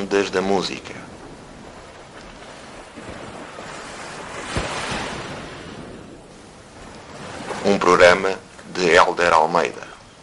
Ondas da Música. Um programa de Hélder Almeida.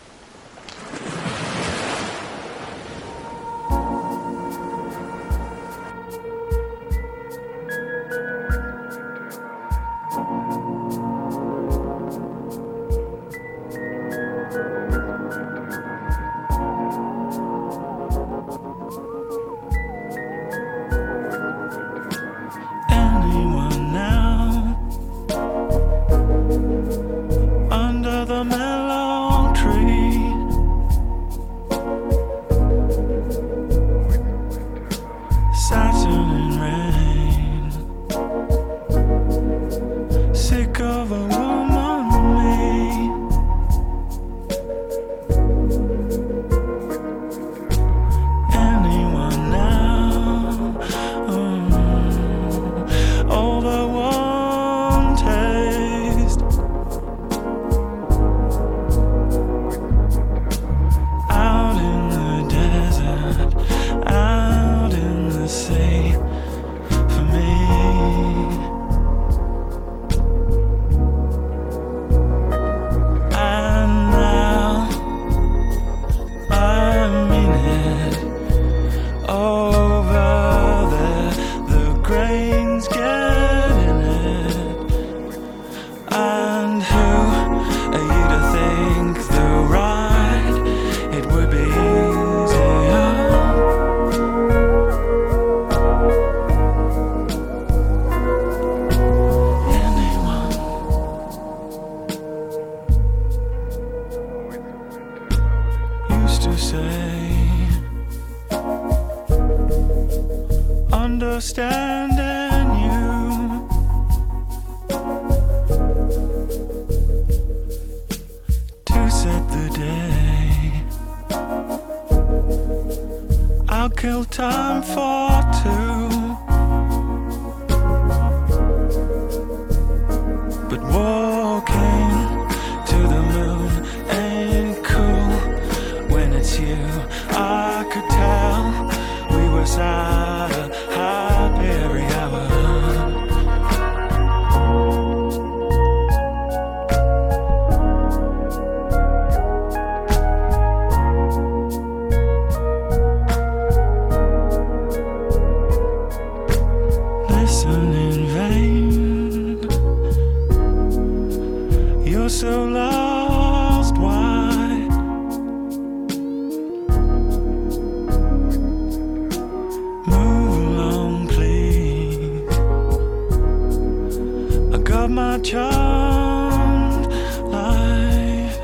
Understanding you to set the day. I'll kill time for two, but walking to the moon ain't cool when it's you. I could tell we were sad every hour. Listen in vain. You're so lost, why? Move along, please. I got my charmed life,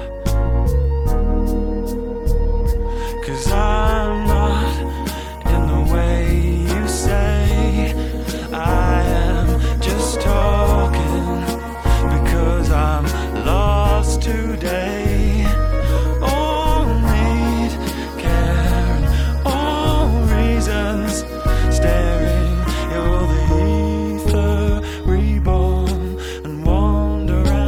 'cause I'm not in the way you say I am, just talking because I'm lost today. All need care and all reasons staring. You're the ether reborn and wandering.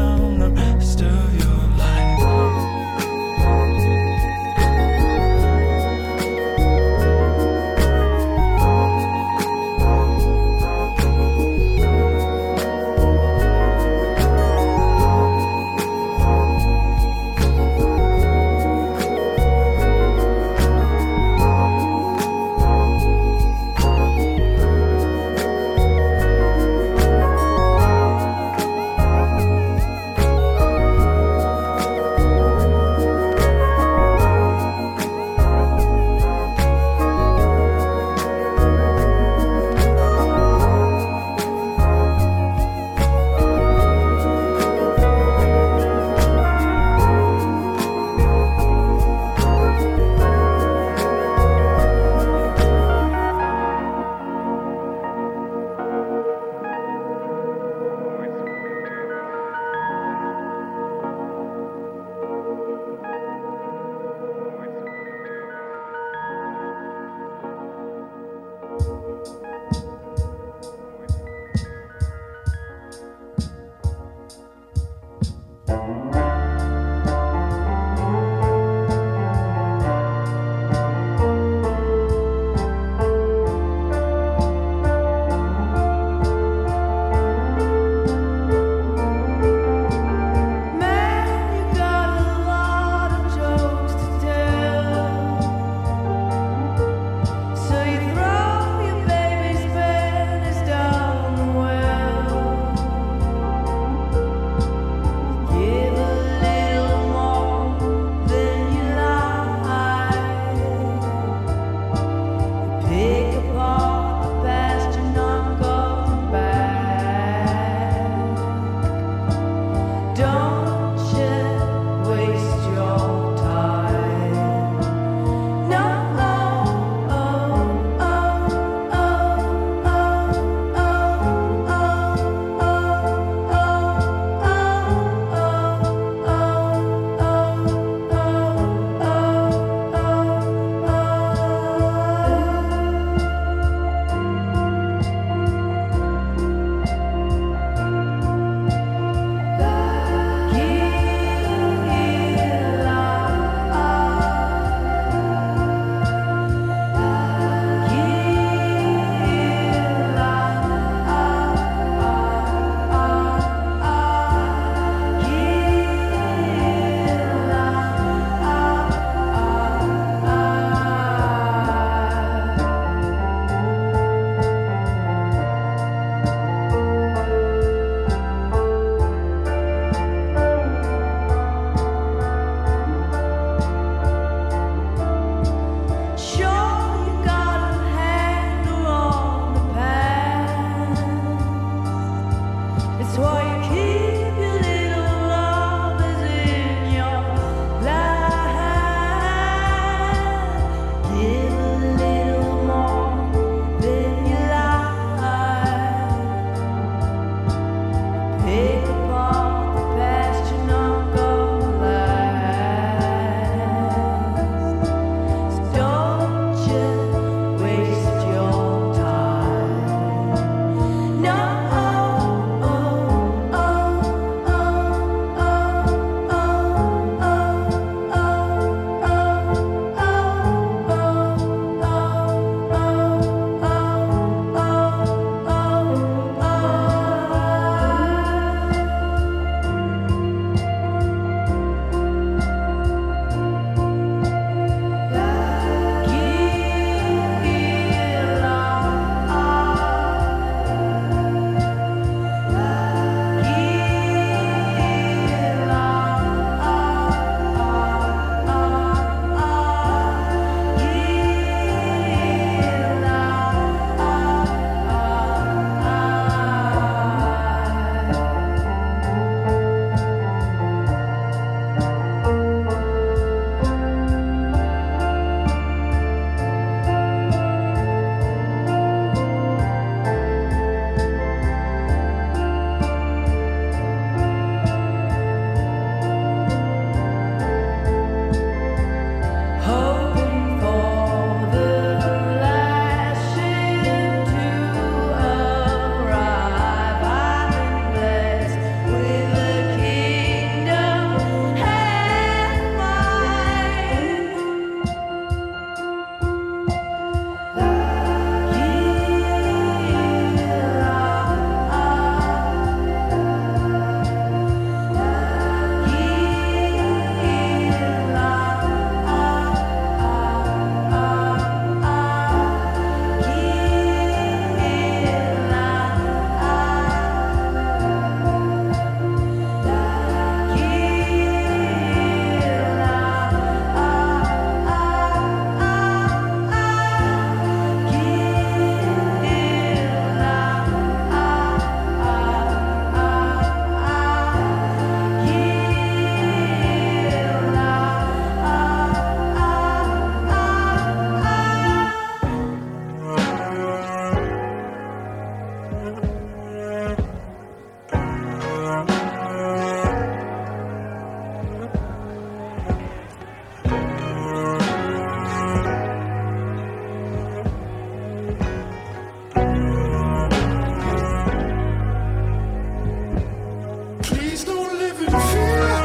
Please don't live in fear.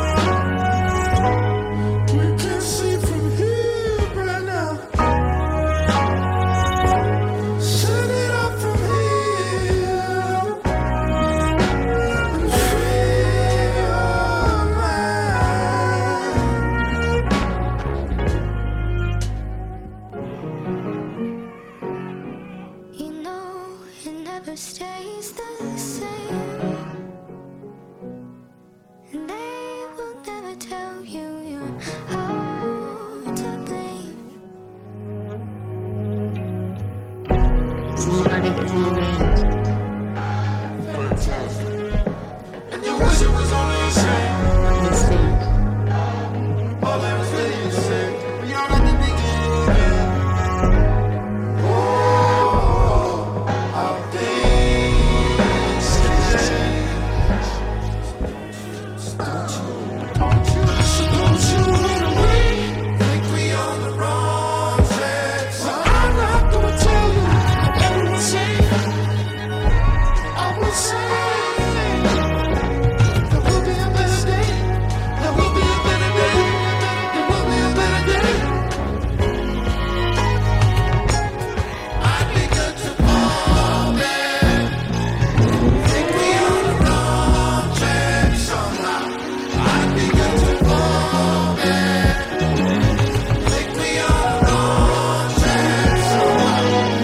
We can see from here right now. Set it up from here and free your mind. You know it never stays the same. And they will never tell you you're out to blame. And you wish it was only a shame. All that was really a shame. We all had to be again. Oh, how things can change. Don't you run away? Think we on the wrong track. So I'm not gonna tell you everyone say. I will say there will be a better day. There will be a better day. There will be a better day. I'd be good to fall back. Think we on the wrong track somehow. I'd be good to fall back. Think we on the wrong track somehow.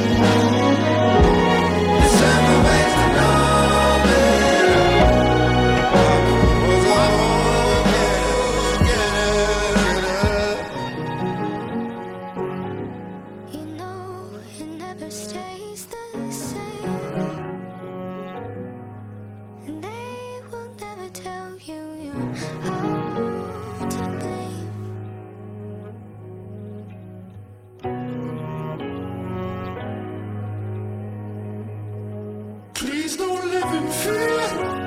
There's several ways to know it. Was I You know it never stays the same. And they will never tell you you're out to blame. Please don't live in fear.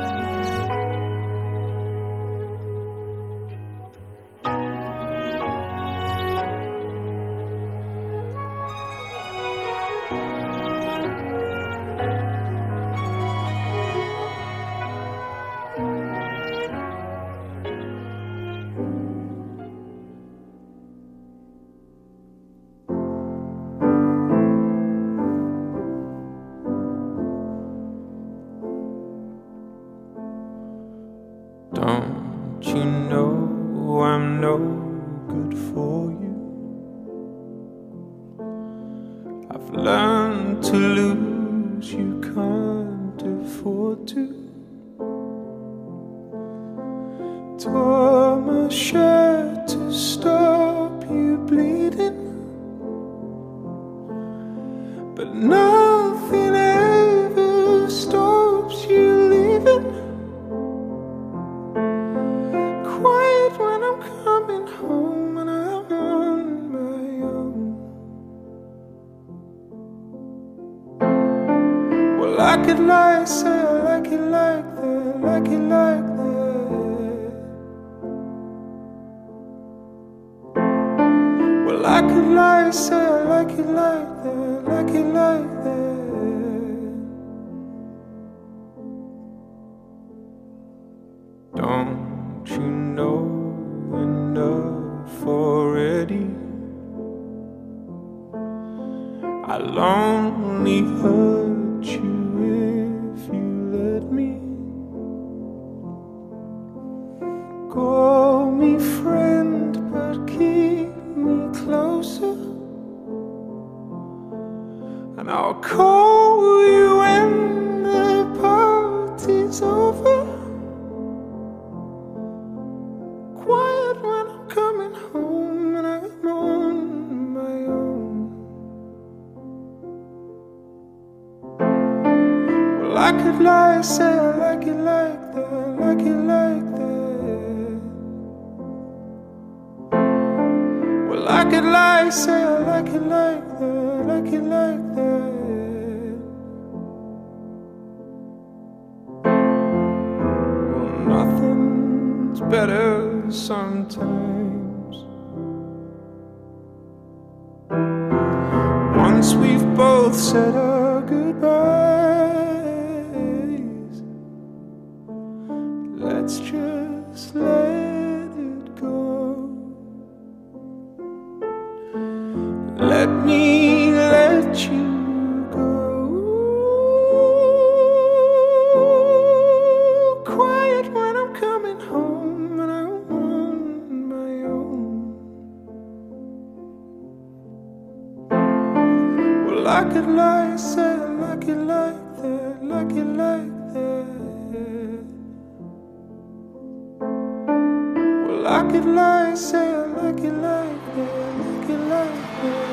Don't you know I'm no good for you? I've learned to lose, you can't afford to. Tore my shirt to stop you bleeding, but nothing ever stops you leaving. Quiet when I'm coming home and I'm on my own. Well, I could lie, say I like it like that, like it like that. Well, I could lie, say I like it like that, like it like that. Don't you know enough already? I'll only hurt you if you let me. Call me friend, but keep me closer. And I'll call you when the party's over. Quiet when I'm coming home and I'm on my own. Well, I could lie, say I like it like that, like it like that. Well, I could lie, say I like it like that, like it like that. Well, nothing's better sometimes. Once we've both said our goodbyes, let's just let it go. Let me let you go. Quiet when I'm coming home and I'm on my own. Well, I could lie, say I like it like that, like it like that. Well, I could lie, say I like it like that, like it like that.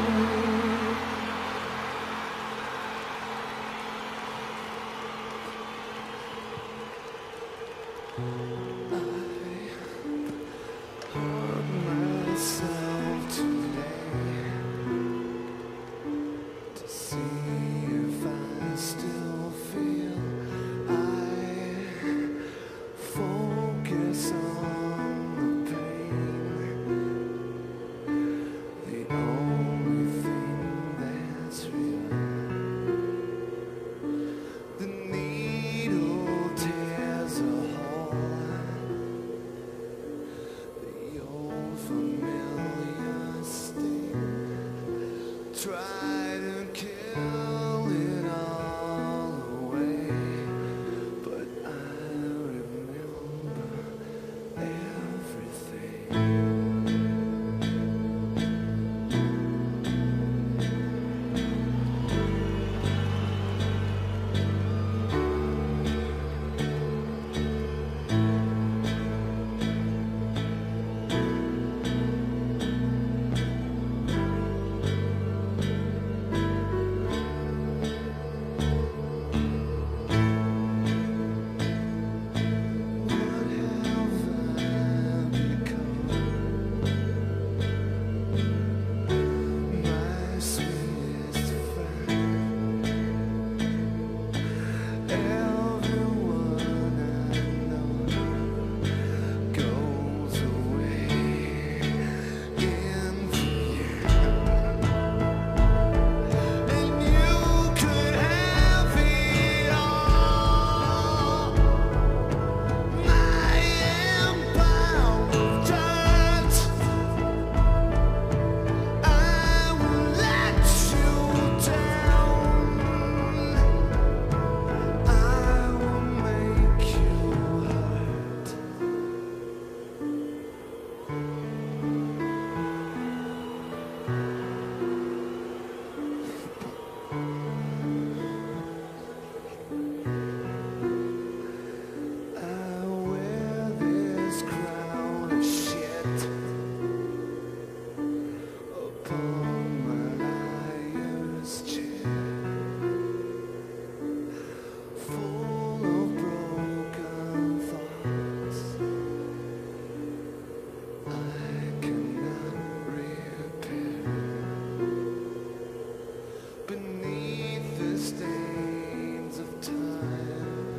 Myself today to see if I still feel. I focus on the pain, the only thing that's real. The needle tears a hole. The old familiar sting. Try to kill it all away, but I remember everything. What have I become? My sweetest friend. Everyone I know goes away in the end. And you could have it all. My empire of dirt, I will let you down. I will make you hurt. I wear this crown of shit upon my liar's chair, full of broken thoughts I cannot repair. Beneath the stains of time,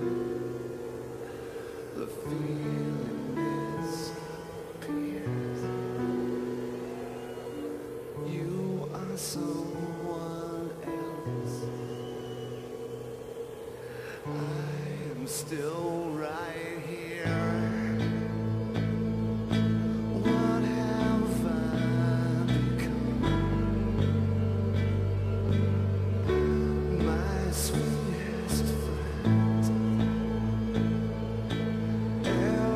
the feeling disappears. You are someone else. I am still right here. What have I become? My sweetest friend.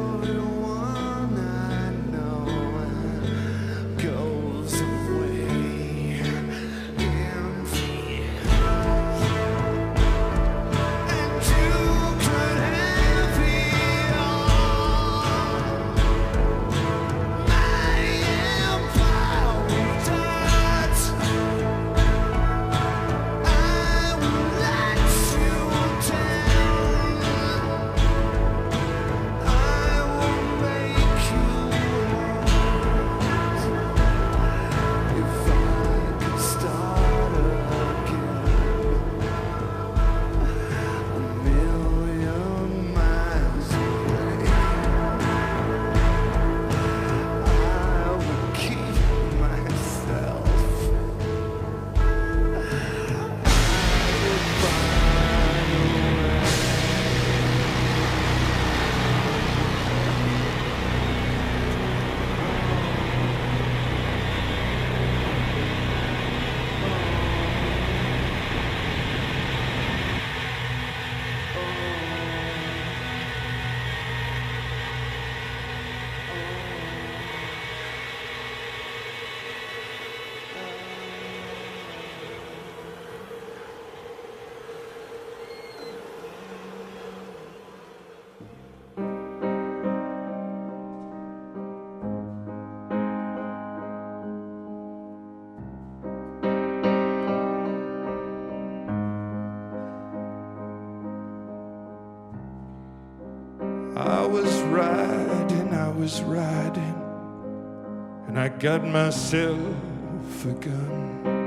I was riding, and I got myself a gun.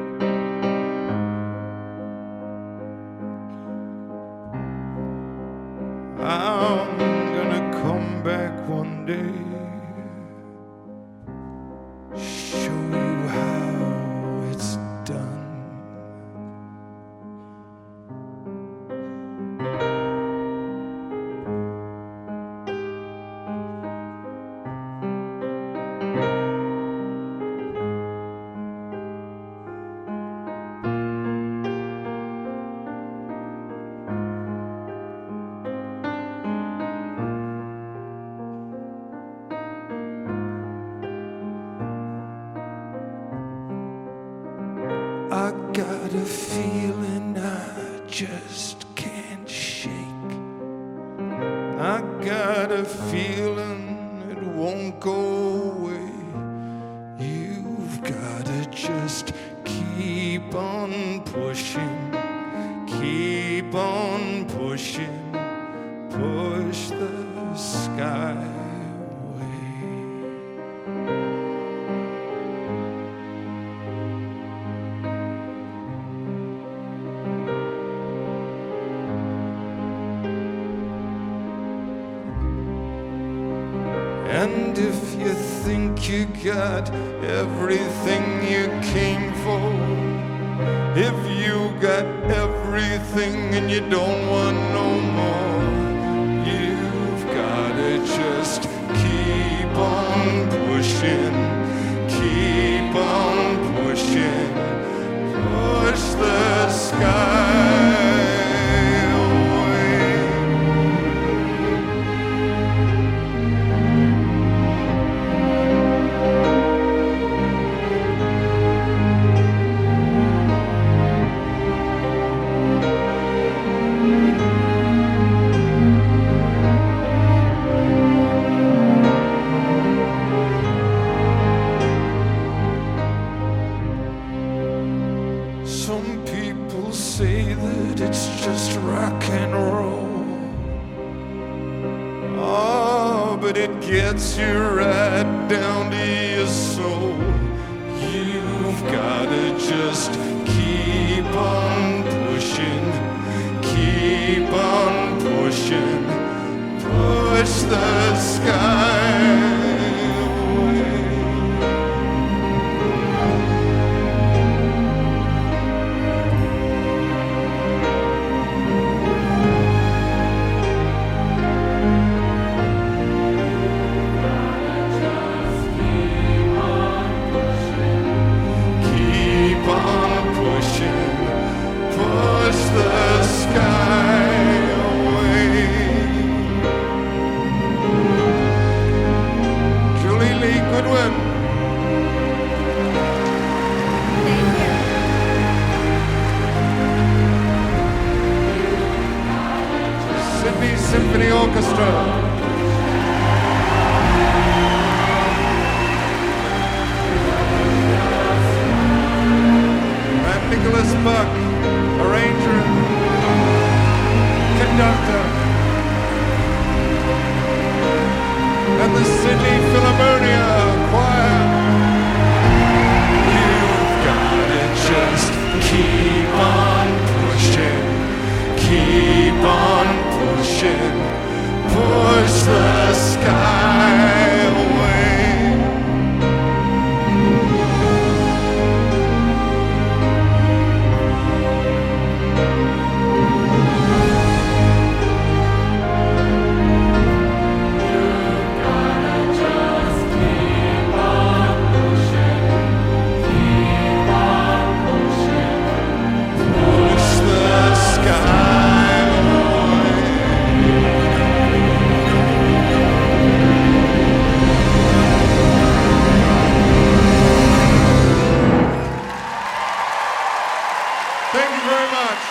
I'm gonna come back one day, show you how it's done. I got a feeling I just can't shake. I got a feeling it won't go away. You've gotta just keep on pushing, keep on pushing, push the sky away. And if you think you got everything you came for, if you got everything and you don't want no more, you've gotta just keep on pushing, keep on pushing, push the sky. Some people say that it's just rock and roll. Oh, but it gets you right down to your soul. You've gotta just keep on pushing, keep on pushing, push the sky. Symphony Orchestra. And Nicholas Buck, arranger, conductor, and the Sydney Philharmonia Choir. You've gotta just keep on pushing, keep on pushing, push the sky away. Thank you very much.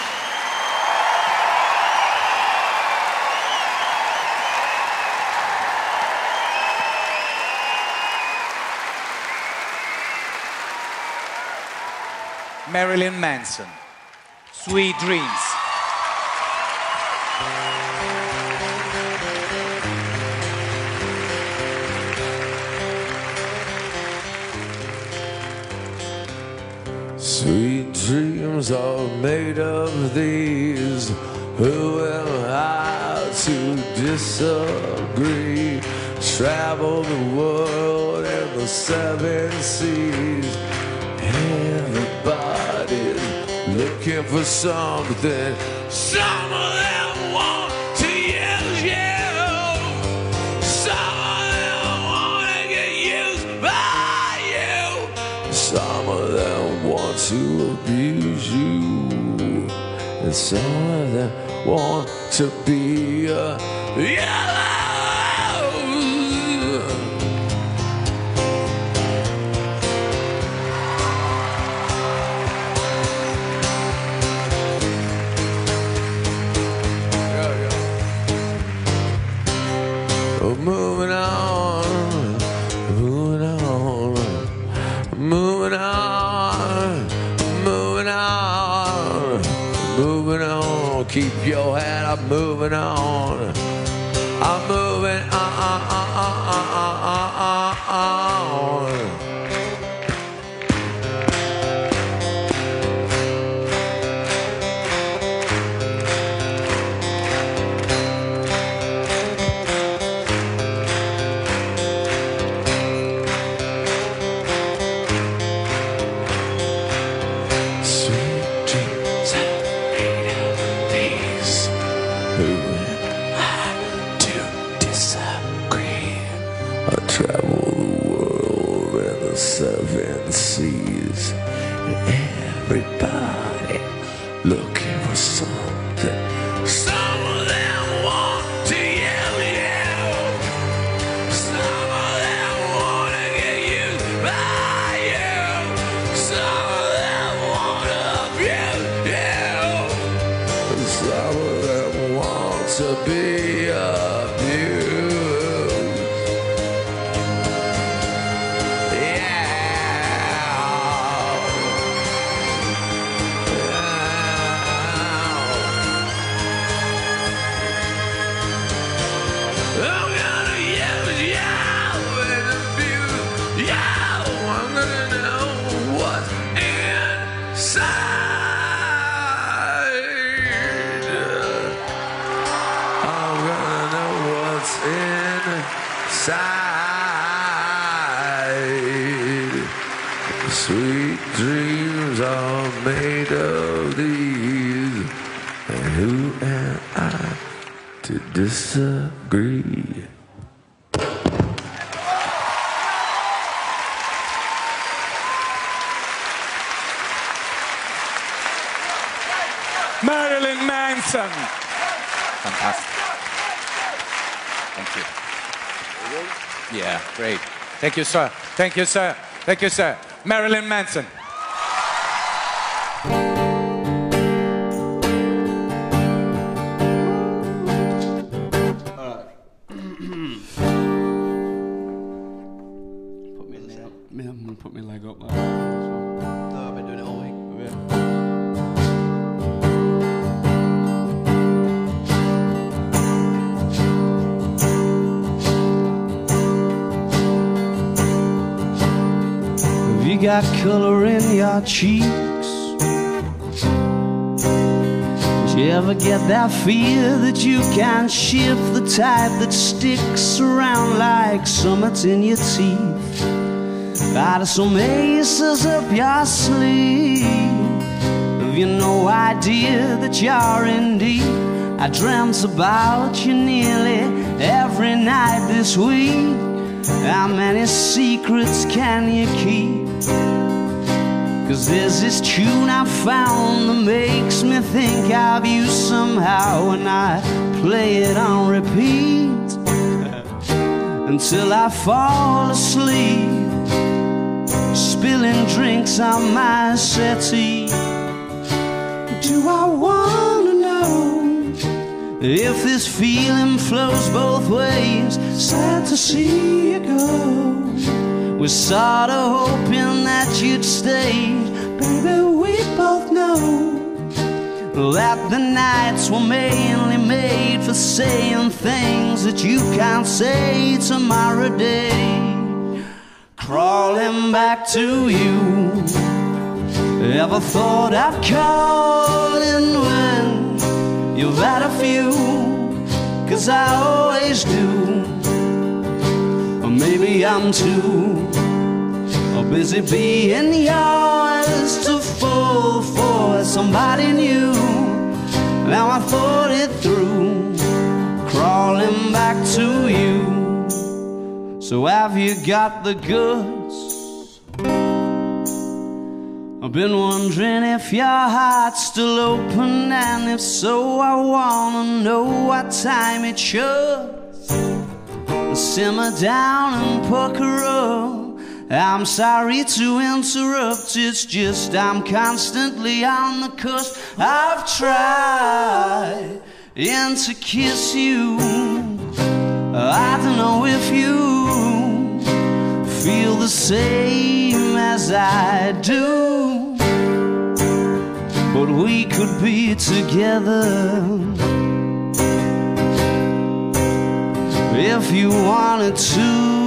Marilyn Manson, Sweet Dreams. Sweet dreams are made of these. Who am I to disagree? Travel the world and the seven seas. Everybody's looking for something. Some of them want to use you. Some of them want to get used by you. Some of them want to abuse you. And some of them want to be yellow. Moving on, moving on, moving on, moving on, moving on. Keep your head up, moving on. I'm moving on. Travel the world and the seven seas. Everybody looking for something. Some of them want to yell you. Some of them want to get used by you. Some of them want to abuse you. Some of them want to be abused. Sweet dreams are made of these, and who am I to disagree? Marilyn Manson. Fantastic. Thank you. Yeah, great. Thank you, sir. Thank you, sir. Thank you, sir. Marilyn Manson. Put my leg up there. No, I've been doing it all week. Have you got color in your cheeks? Do you ever get that fear that you can't shift, the type that sticks around like summits in your teeth? Out of some aces up your sleeve, have you no idea that you're in deep? I dreamt about you nearly every night this week. How many secrets can you keep? 'Cause there's this tune I found that makes me think of you somehow, and I play it on repeat until I fall asleep, spilling drinks on my settee. Do I wanna know if this feeling flows both ways? Sad to see you go. We're sort of hoping that you'd stay. Baby, we both know that the nights were mainly made for saying things that you can't say tomorrow day. Crawling back to you, Ever thought I'd call in when you've had a few? 'Cause I always do. Or maybe I'm too busy being yours to fall for somebody new. Now I thought it through, crawling back to you. So have you got the goods? I've been wondering if your heart's still open, and if so, I wanna know what time it should. Simmer down and pucker up. I'm sorry to interrupt, it's just I'm constantly on the cusp. I've tried to kiss you. I don't know if you feel the same as I do, but we could be together if you wanted to.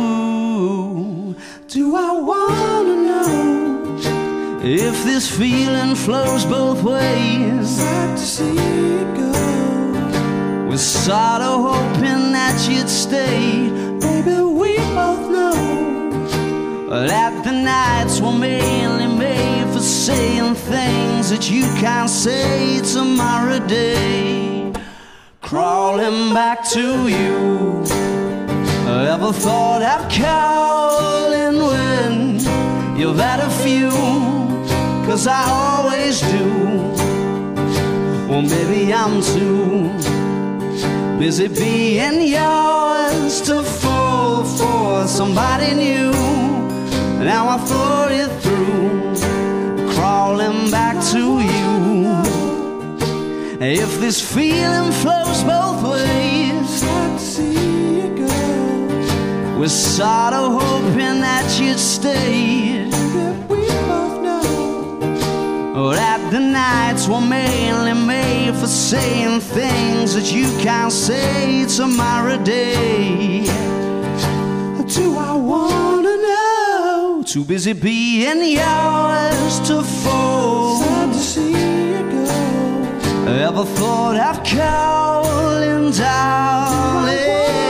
Do I wanna know if this feeling flows both ways? Sad to see you go. We're sort of hoping that you'd stay. Baby, we both know that the nights were mainly made for saying things that you can't say tomorrow day. Crawling back to you. Ever thought I'd call in when you've had a few? 'Cause I always do. Well, maybe I'm too busy being yours to fall for somebody new. Now I thought it through, crawling back to you. If this feeling flows both ways, sad to see you go. We're sort of hoping that you'd stay. We both know that the nights were mainly made for saying things that you can't say tomorrow day. Do I wanna know? Too busy being yours to fall. Sad to see you go. Ever thought I'd call in, darling?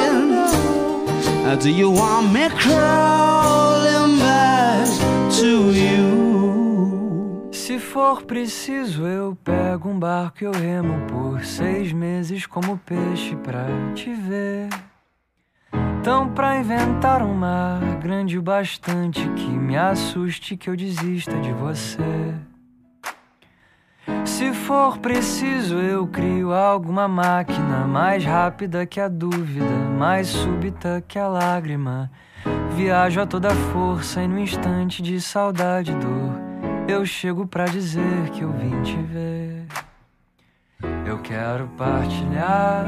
Do you want me crawling back to you? Se for preciso eu pego um barco e eu remo por 6 meses como peixe pra te ver. Então pra inventar um mar grande o bastante que me assuste, que eu desista de você. Se for preciso eu crio alguma máquina mais rápida que a dúvida, mais súbita que a lágrima. Viajo a toda força e no instante de saudade e dor eu chego pra dizer que eu vim te ver. Eu quero partilhar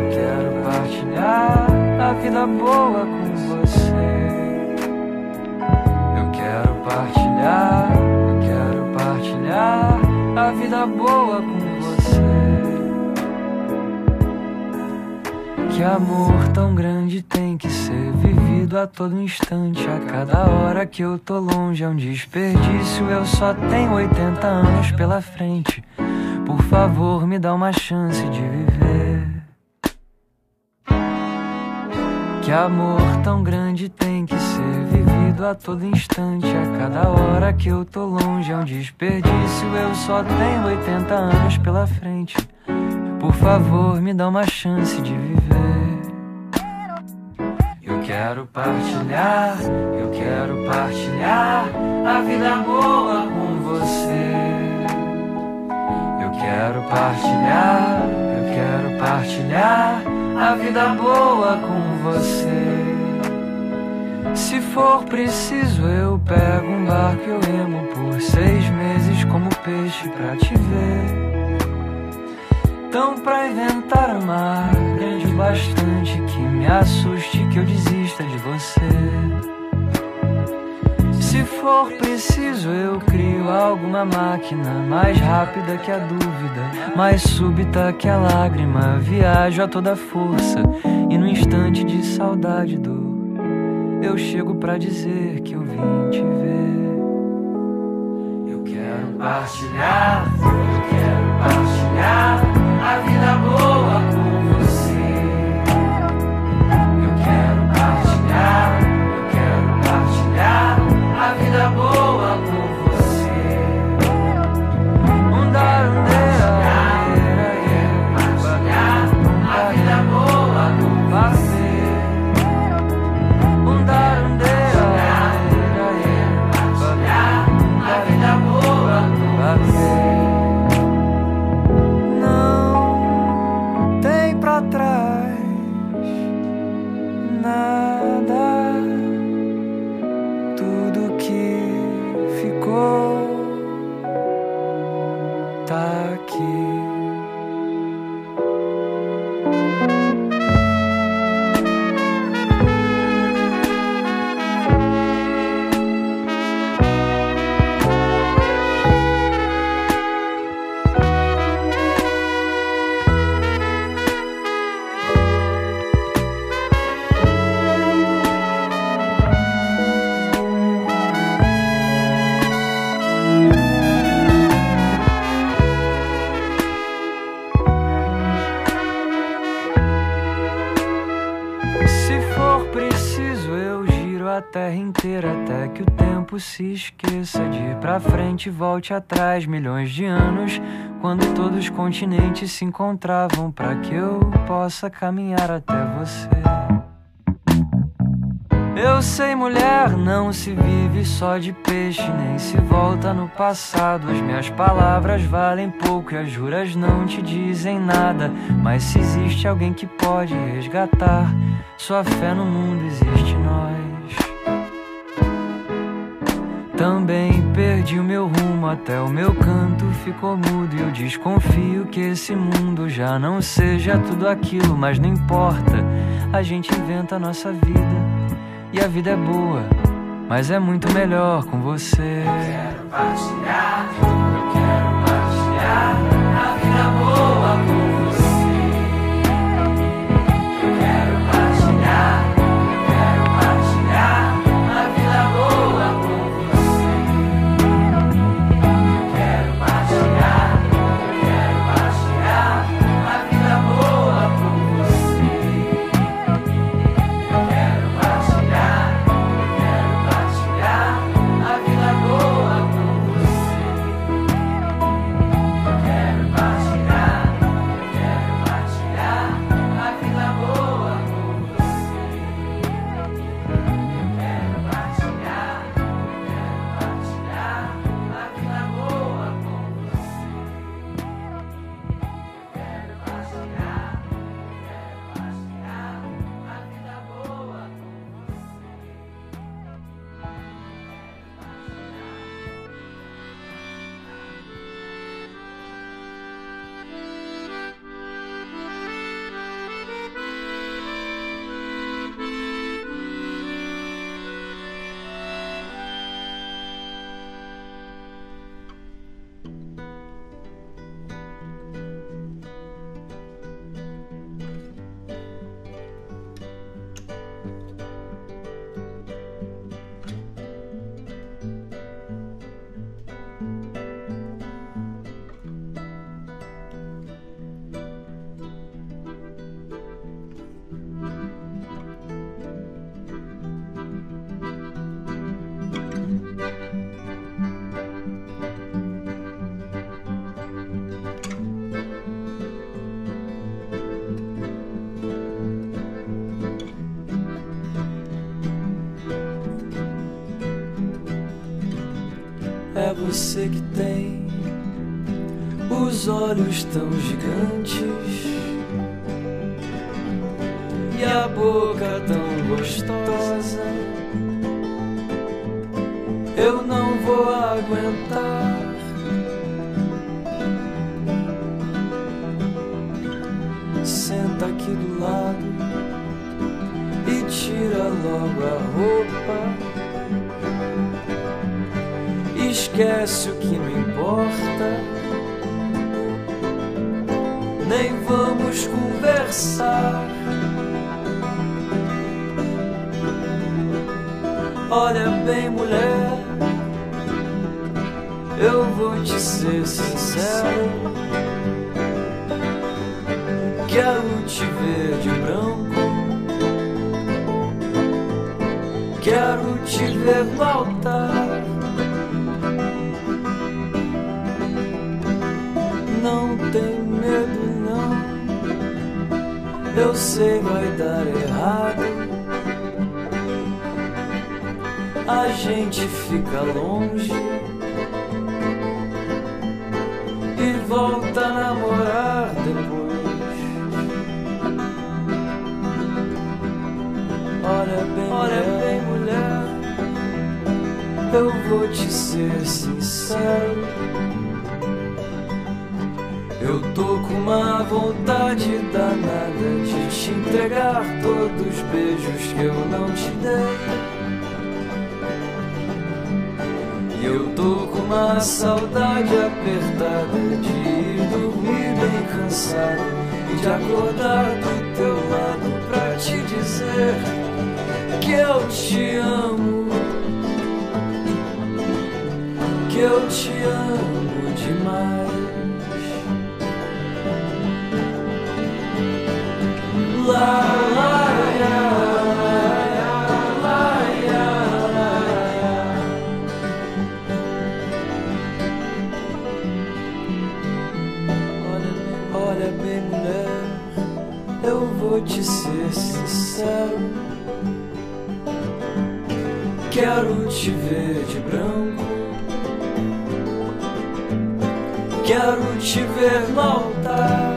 a vida boa com você. Eu quero partilhar a vida boa com você. Que amor tão grande tem que ser vivido a todo instante. A cada hora que eu tô longe é um desperdício. Eu só tenho 80 anos pela frente. Por favor, me dá uma chance de viver. Que amor tão grande tem que ser vivido a todo instante. A cada hora que eu tô longe é um desperdício. Eu só tenho 80 anos pela frente. Por favor, me dá uma chance de viver. Eu quero partilhar a vida boa com você. Eu quero partilhar a vida boa com você. Se for preciso eu pego um barco e eu remo por 6 meses como peixe pra te ver. Então pra inventar amar grande o bastante que me assuste, que eu desista de você. Se for preciso eu crio alguma máquina mais rápida que a dúvida, mais súbita que a lágrima. Viajo a toda força e no instante de saudade e dor eu chego pra dizer que eu vim te ver. Eu quero partilhar, eu quero partilhar a vida boa com você. Eu quero partilhar a vida boa com você. Partilhar a vida boa com você. Não tem pra trás nada, tudo que ficou tá aqui. A terra inteira até que o tempo se esqueça de ir pra frente e volte atrás. Milhões de anos, quando todos os continentes se encontravam, pra que eu possa caminhar até você. Eu sei, mulher, não se vive só de peixe, nem se volta no passado. As minhas palavras valem pouco e as juras não te dizem nada. Mas se existe alguém que pode resgatar sua fé no mundo, existe nós. Também perdi o meu rumo, até o meu canto ficou mudo. E eu desconfio que esse mundo já não seja tudo aquilo. Mas não importa, a gente inventa a nossa vida. E a vida é boa, mas é muito melhor com você. Eu quero partilhar a vida boa com você. Eu quero partilhar a vida boa com você. Eu quero partilhar a vida boa com você. Eu quero partilhar a vida boa com você. Eu quero partilhar a vida boa com você. Eu quero partilhar a vida boa com você. Eu quero partilhar a vida boa com É você que tem os olhos tão gigantes e a boca tão gostosa. Eu não vou aguentar. Senta aqui do lado e tira logo a roupa. Esquece o que não importa, nem vamos conversar. Olha bem, mulher, eu vou te ser sincero. Quero te ver de branco, quero te ver no altar. Não tem medo não, eu sei vai dar errado. A gente fica longe e volta a namorar depois. Olha bem, mulher, eu vou te ser sincero. Eu tô com uma vontade danada de te entregar todos os beijos que eu não te dei. E eu tô com uma saudade apertada de ir dormir bem cansado e de acordar do teu lado pra te dizer que eu te amo, que eu te amo demais. La la ya, la ya, la ya. Olha bem, mulher, eu vou te ser sincero. Quero te ver de branco, quero te ver no altar.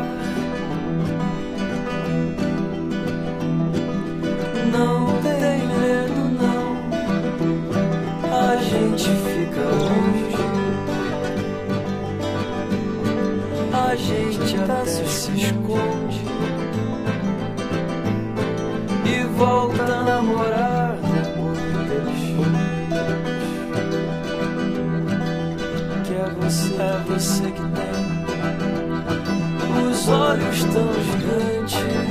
Não tem medo não, a gente fica longe, a gente até se esconde e volta a namorar depois. Que é você que tem os olhos tão gigantes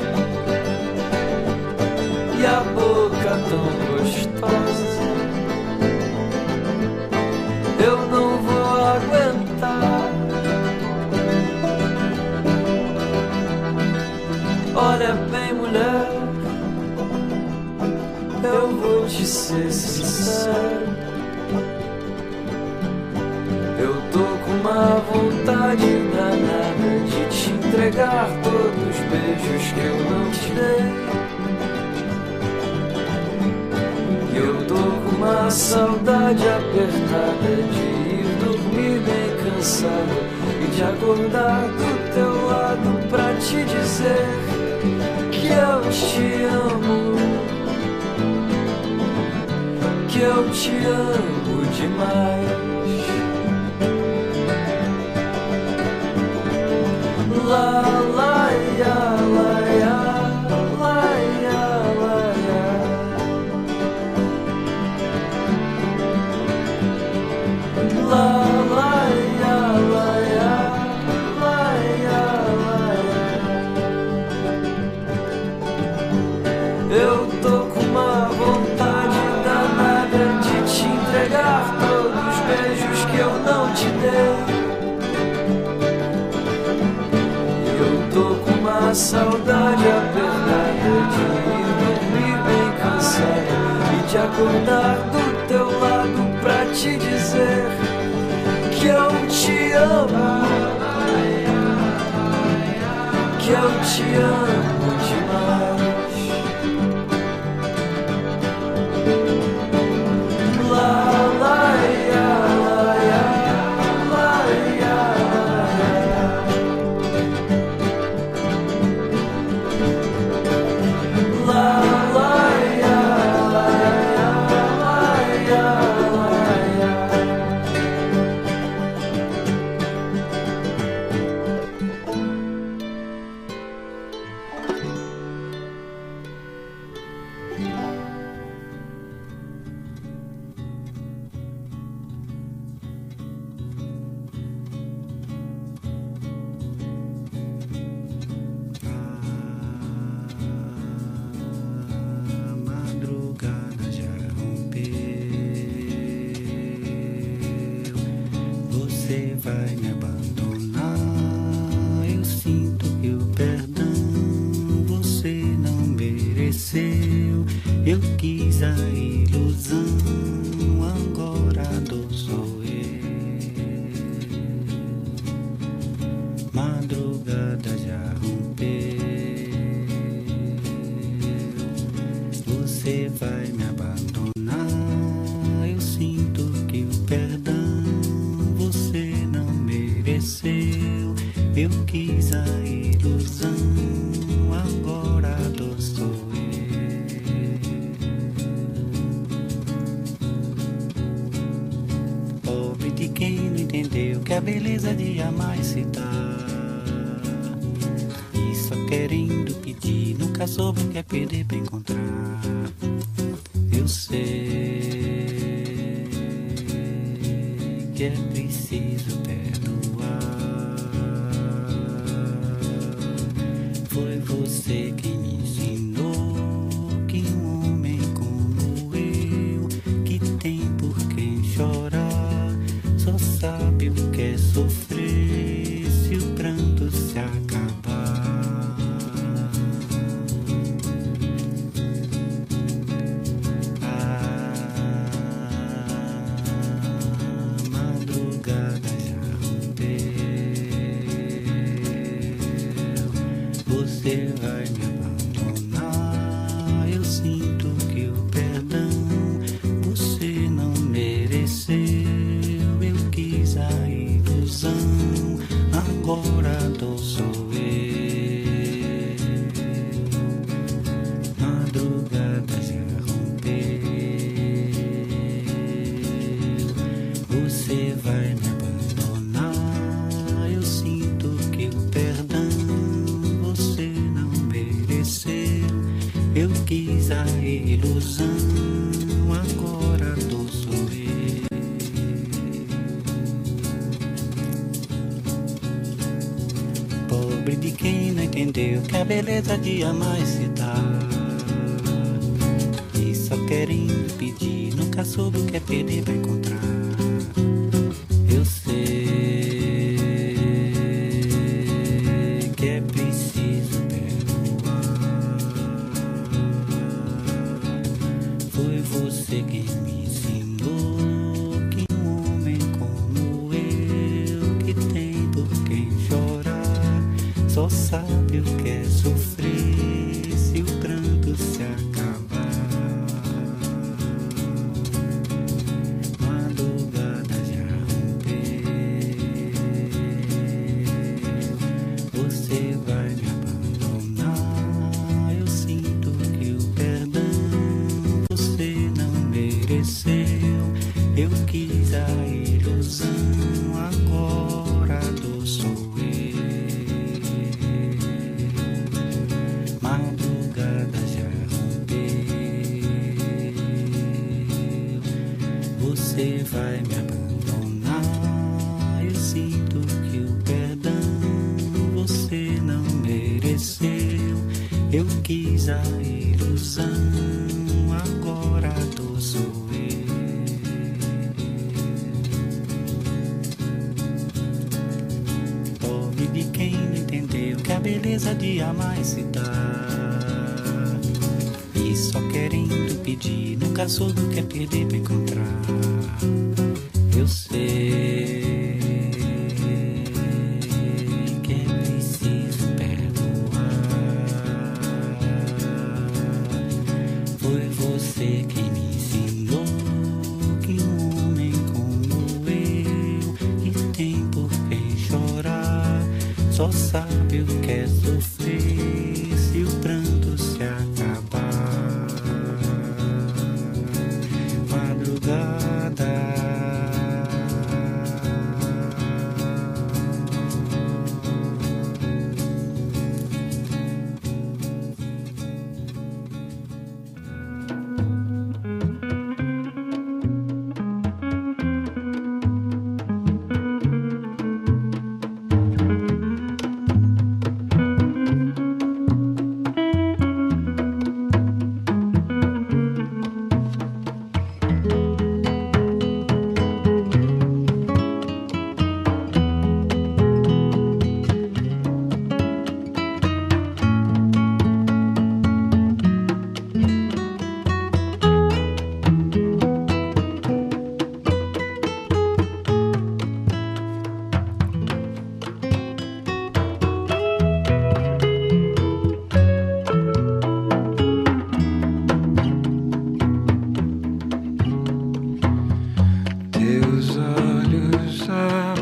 e a boca tão gostosa. Eu não vou aguentar. Olha bem, mulher, eu vou te ser sincero. Eu tô com uma vontade danada de te entregar todos os beijos que eu não te dei. Eu tô com uma saudade apertada de ir dormir bem cansado e de acordar do teu lado pra te dizer que eu te amo, que eu te amo demais. La la ya, la ya, la ya, la ya. La la ya, la ya, la ya, la ya. Eu tô com uma vontade danada de te entregar todos os beijos que eu não te dei. Eu tô com uma saudade apertada de ir dormir bem cansado e de acordar do teu lado pra te dizer que eu te amo, que eu te amo demais. La la ya, la ya, la ya, la ya. La la ya, la ya, la ya, la ya. Eu quis a ilusão, agora a dor sou eu. Madrugada já rompeu, você vai me abandonar. Eu sinto que o perdão você não mereceu. Eu quis a ilusão, agora a dor sou eu. Pobre de quem não entendeu que a beleza de amar é se dar. E só querendo pedir, nunca soube o que é perder pra encontrar. Eu sei que é preciso perdoar. Foi você quem me ensinou que um homem como eu, que tem por quem chorar, só sabe o que é sofrer se o pranto se acabar. A madrugada já rompeu, você vai me abandonar. Eu sinto que o perdão você não mereceu. Eu quis a ilusão, agora a dor sou eu. Madrugada já rompeu, você vai me abandonar. Eu sinto que o perdão você não mereceu. Eu quis a ilusão, agora a dor sou eu. Pobre de quem não entendeu que a beleza de amar é se dar. E só querendo pedir, nunca soube o que é perder pra encontrar. Eu sei que é preciso perdoar. Foi você quem me ensinou que um homem como eu, que tem por quem chorar, só sabe o que é sofrer se o pranto se acabar. Madrugada já rompeu, você vai me abandonar. Eu sinto que o perdão você não mereceu. Eu quis a ilusão, agora a dor sou eu. Madrugada já rompeu, você vai me abandonar. Eu sinto que o perdão você não mereceu. Eu quis a ilusão, agora a dor sou eu. Pobre de quem não entendeu que a beleza de amar é se dar. E só querendo pedir, nunca soube o que é perder pra encontrar. Eu sei que é preciso perdoar. Foi você quem me ensinou que um homem como eu, que tem por quem chorar, só sabe o que é sofrer se o pranto se acabar. Madrugada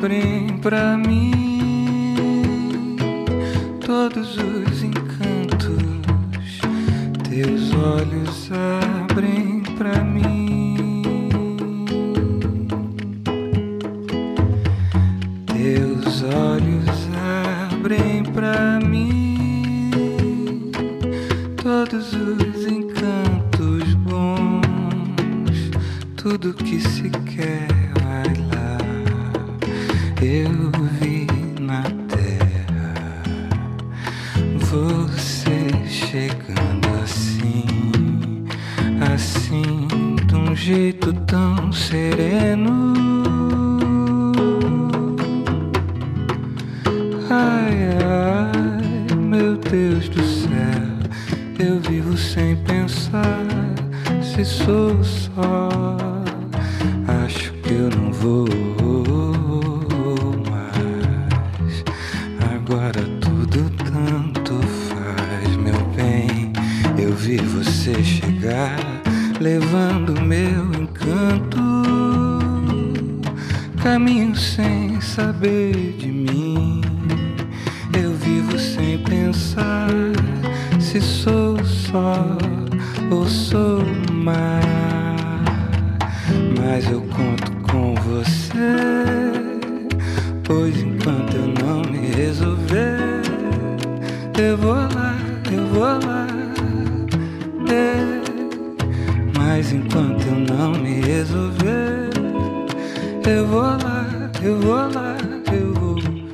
abrem pra mim todos os encantos. Teus olhos abrem pra mim. Teus olhos abrem pra mim todos os encantos bons. Tudo que se quer vai lá. Eu vi na terra você chegando assim, assim, de um jeito tão sereno. Ai, ai, meu Deus do céu, eu vivo sem pensar se sou só. Acho que eu não vou mais. Agora tudo tanto faz, meu bem. Eu vi você chegar, levando meu encanto. Caminho sem saber de mim. Eu vivo sem pensar se sou só ou sou mais. Mas eu conto com você, pois enquanto eu não me resolver, eu vou lá, eu vou lá. Mas enquanto eu não me resolver, eu vou lá, eu vou lá, eu vou.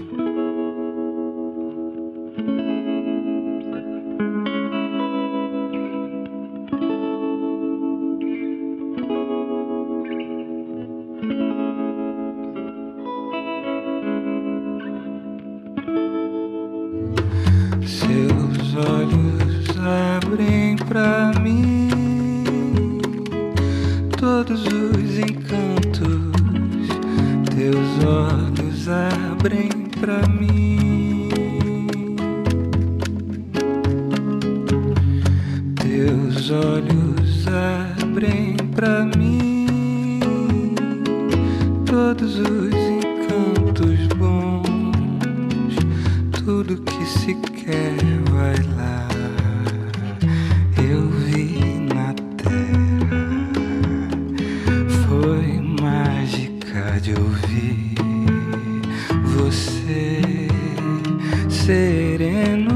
Seus olhos abrem pra mim todos os encantos. Teus olhos abrem pra mim. Teus olhos abrem pra mim todos os encantos bons. Tudo que se quer vai lá. Eu vi na terra, foi mágica de ouvir você sereno.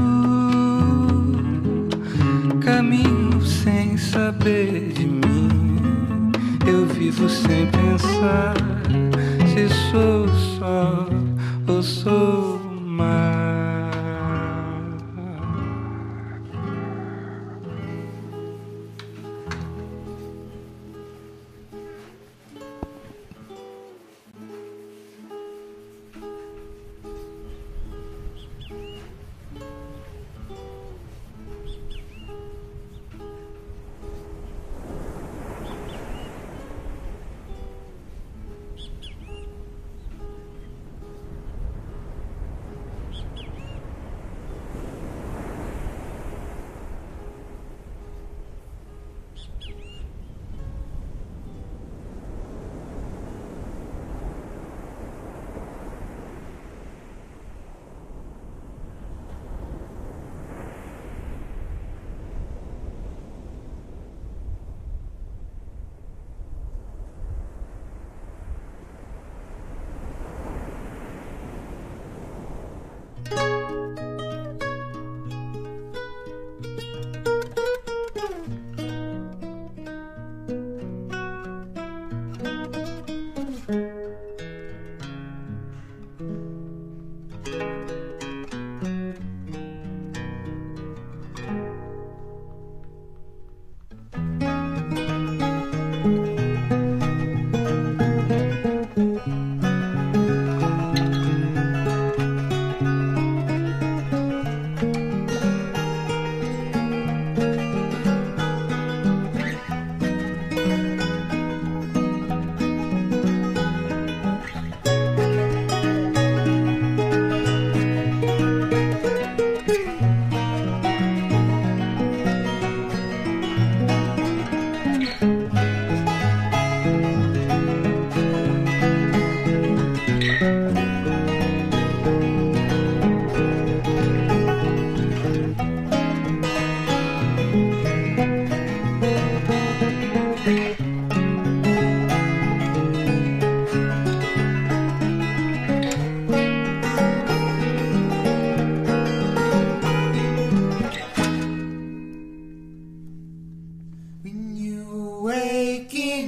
Caminho sem saber de mim. Eu vivo sem pensar se sou só ou sou mais.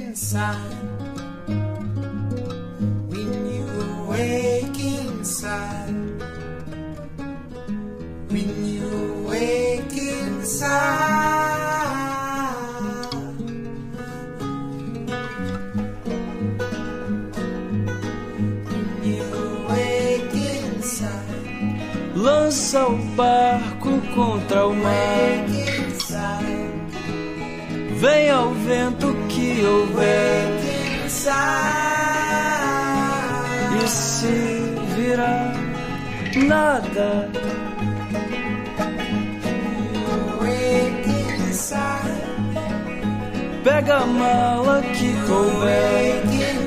inside, when you awake inside, when you awake inside, when you awake inside, lança o barco contra o mar. Vem ao vento que houver, e se virar nada, pega a mala que couber,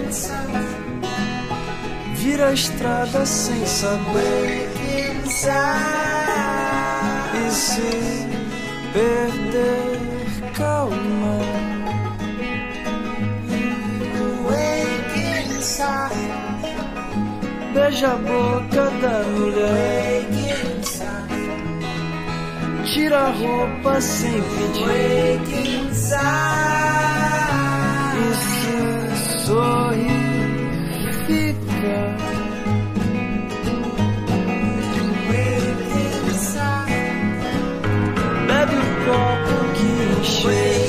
vira a estrada sem saber, e se perder, calma. Beija a boca da mulher, tira a roupa sem pedir, e se sorrir, fica. Bebe o copo que encher,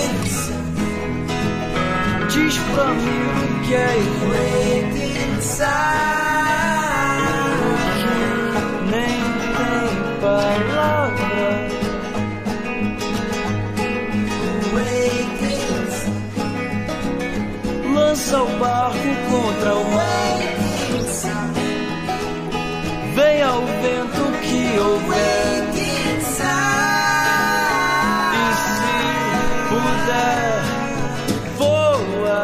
diz pra mim o que é ir, porque nem tem palavra. Lança o barco contra o mar, vem ao vento que houver, e se puder, voa.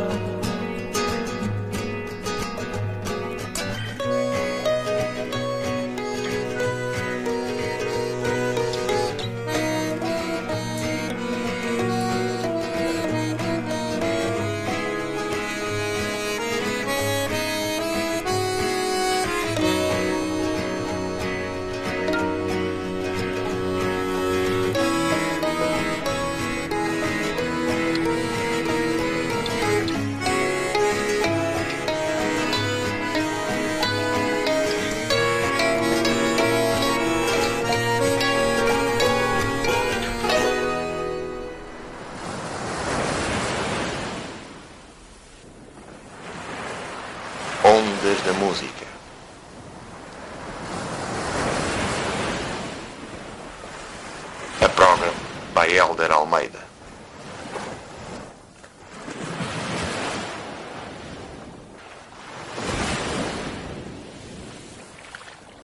Ondas da música. A program by Elder Almeida.